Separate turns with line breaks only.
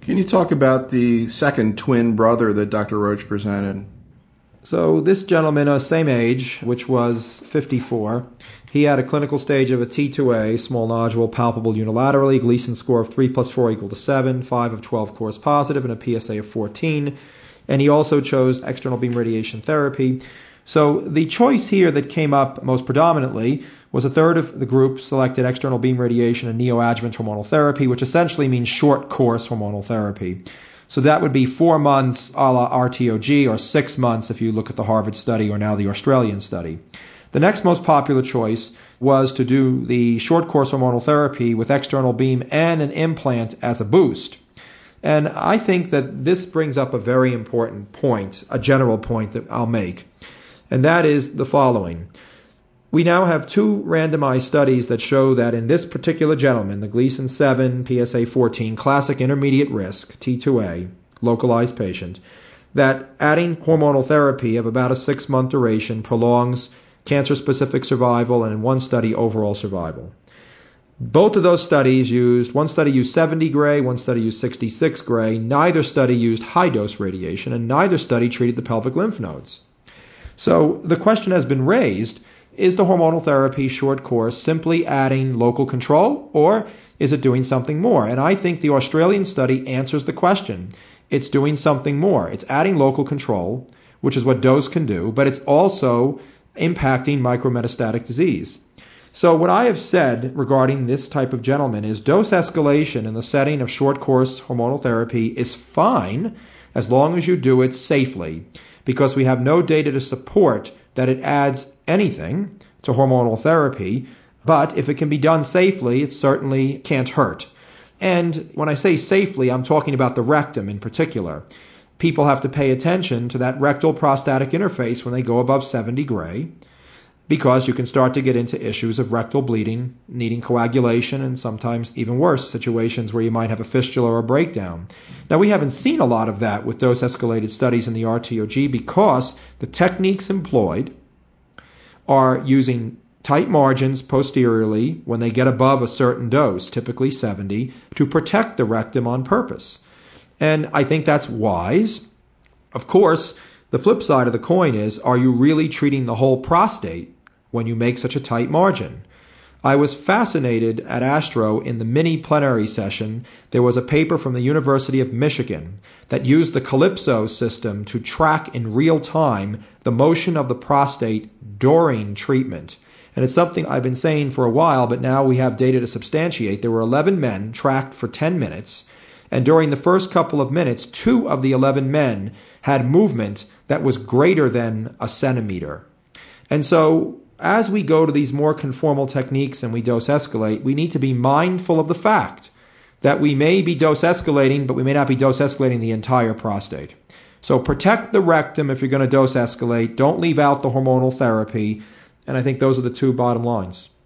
Can you talk about the second twin brother that Dr. Roach presented?
So this gentleman, same age, which was 54, he had a clinical stage of a T2A, small nodule, palpable unilaterally, Gleason score of 3 plus 4 equal to 7, 5 of 12 course positive, and a PSA of 14. And he also chose external beam radiation therapy. So the choice here that came up most predominantly was a third of the group selected external beam radiation and neoadjuvant hormonal therapy, which essentially means short course hormonal therapy. So that would be 4 months a la RTOG, or 6 months if you look at the Harvard study or now the Australian study. The next most popular choice was to do the short course hormonal therapy with external beam and an implant as a boost. And I think that this brings up a very important point, a general point that I'll make, and that is the following. We now have 2 randomized studies that show that in this particular gentleman, the Gleason 7, PSA 14, classic intermediate risk, T2A, localized patient, that adding hormonal therapy of about a 6-month duration prolongs cancer-specific survival and in one study, overall survival. Both of those studies one study used 70 gray, one study used 66 gray. Neither study used high-dose radiation, and neither study treated the pelvic lymph nodes. So the question has been raised, is the hormonal therapy short course simply adding local control, or is it doing something more? And I think the Australian study answers the question. It's doing something more. It's adding local control, which is what dose can do, but it's also impacting micrometastatic disease. So what I have said regarding this type of gentleman is dose escalation in the setting of short course hormonal therapy is fine as long as you do it safely, because we have no data to support that it adds anything to hormonal therapy, but if it can be done safely, it certainly can't hurt. And when I say safely, I'm talking about the rectum in particular. People have to pay attention to that rectal prostatic interface when they go above 70 gray, because you can start to get into issues of rectal bleeding, needing coagulation, and sometimes even worse, situations where you might have a fistula or a breakdown. Now, we haven't seen a lot of that with dose-escalated studies in the RTOG because the techniques employed are using tight margins posteriorly when they get above a certain dose, typically 70, to protect the rectum on purpose. And I think that's wise. Of course, the flip side of the coin is, are you really treating the whole prostate when you make such a tight margin? I was fascinated at Astro in the mini plenary session. There was a paper from the University of Michigan that used the Calypso system to track in real time the motion of the prostate during treatment. And it's something I've been saying for a while, but now we have data to substantiate. There were 11 men tracked for 10 minutes, and during the first couple of minutes, 2 of the 11 men had movement that was greater than a centimeter. And so as we go to these more conformal techniques and we dose escalate, we need to be mindful of the fact that we may be dose escalating, but we may not be dose escalating the entire prostate. So protect the rectum if you're going to dose escalate. Don't leave out the hormonal therapy. And I think those are the 2 bottom lines.